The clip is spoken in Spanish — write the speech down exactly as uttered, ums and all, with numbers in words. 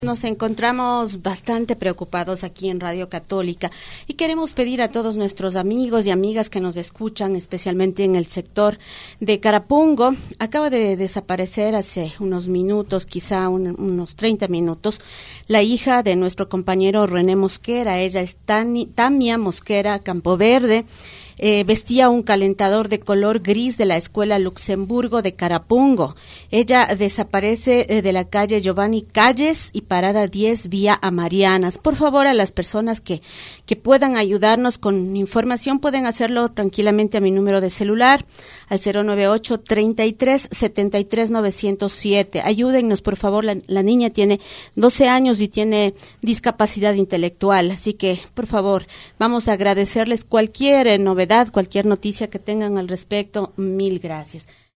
Nos encontramos bastante preocupados aquí en Radio Católica y queremos pedir a todos nuestros amigos y amigas que nos escuchan, especialmente en el sector de Carapungo. Acaba de desaparecer hace unos minutos, quizá un, unos treinta minutos, la hija de nuestro compañero René Mosquera. Ella es Tani, Tamia Mosquera Campoverde. Eh, vestía un calentador de color gris de la Escuela Luxemburgo de Carapungo. Ella desaparece eh, de la calle Giovanni Calles y parada diez vía a Marianas. Por favor, a las personas que, que puedan ayudarnos con información, pueden hacerlo tranquilamente a mi número de celular, al cero nueve ocho, treinta y tres, setenta y tres, novecientos siete. Ayúdennos, por favor. La, la niña tiene doce años y tiene discapacidad intelectual. Así que, por favor, vamos a agradecerles cualquier eh, novedad, cualquier noticia que tengan al respecto. Mil gracias.